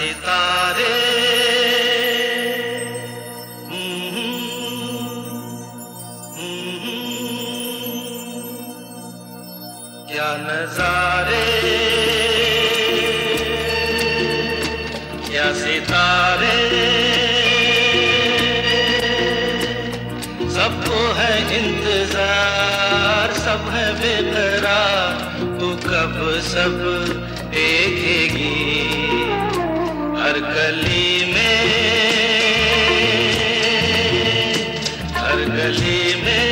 सितारे क्या नजारे, क्या सितारे, सबको है इंतजार, सब है बेकरार, तू कब सब देखेगी। हर गली में, हर गली में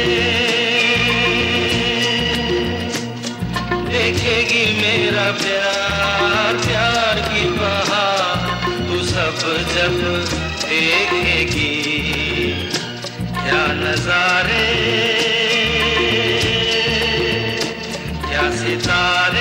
देखेगी मेरा प्यार, प्यार की बहार, तू सब जब देखेगी। क्या नजारे, क्या सितारे,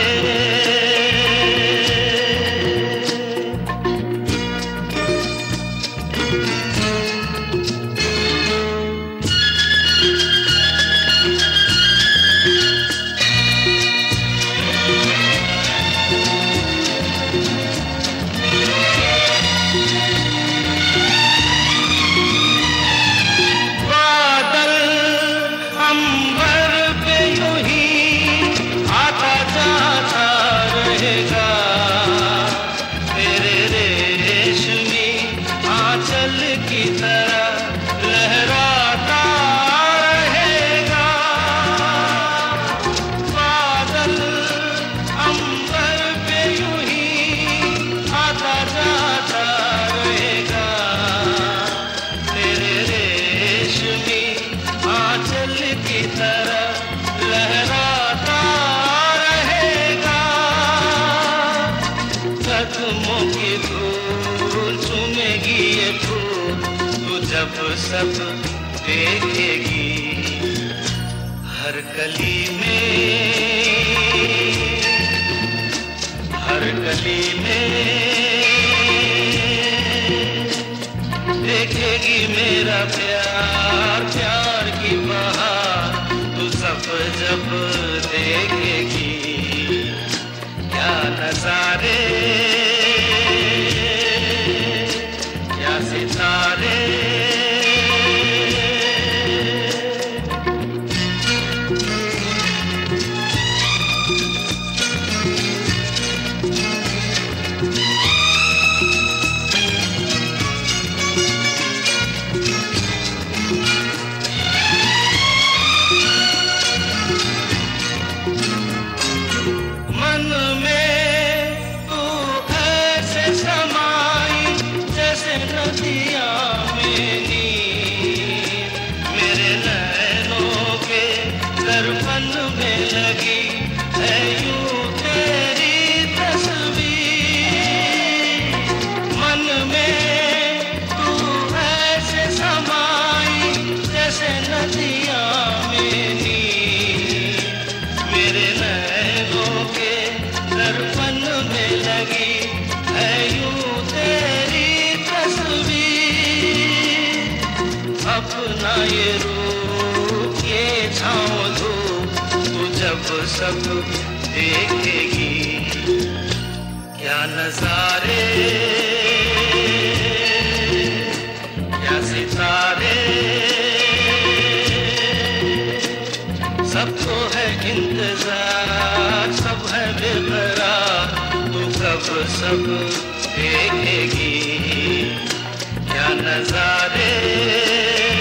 की तरह लहराता रहेगा। बादल अंबर पे यूं ही आता जाता रहेगा। तेरे रेशमी आंचल की तरह लहराता रहेगा। कदमों की धूल चूमेगी ये फूल, तू जब सब देखेगी। हर गली में, हर गली में देखेगी मेरा प्यार, प्यार की बहार, तू सब जब देखेगी। क्या नजारे, क्या सितारे, मन में तू ऐसे समाई जैसे नदियाँ में नीर। मेरे नैनों के दर्पण में लगी है यूं तेरी तस्वीर। मन में तू ऐसे समाई जैसे नदियाँ में नीर। मेरे नैनों के दर्पण में लगी है यूं तेरी तस्वीर। अपना ये रूप, ये छाँव धूप, तू जब सब देखेगी। क्या नजारे, क्या सितारे, सबको है इंतजार, सब है बेकरार, तू कब सब देखेगी। क्या नजारे।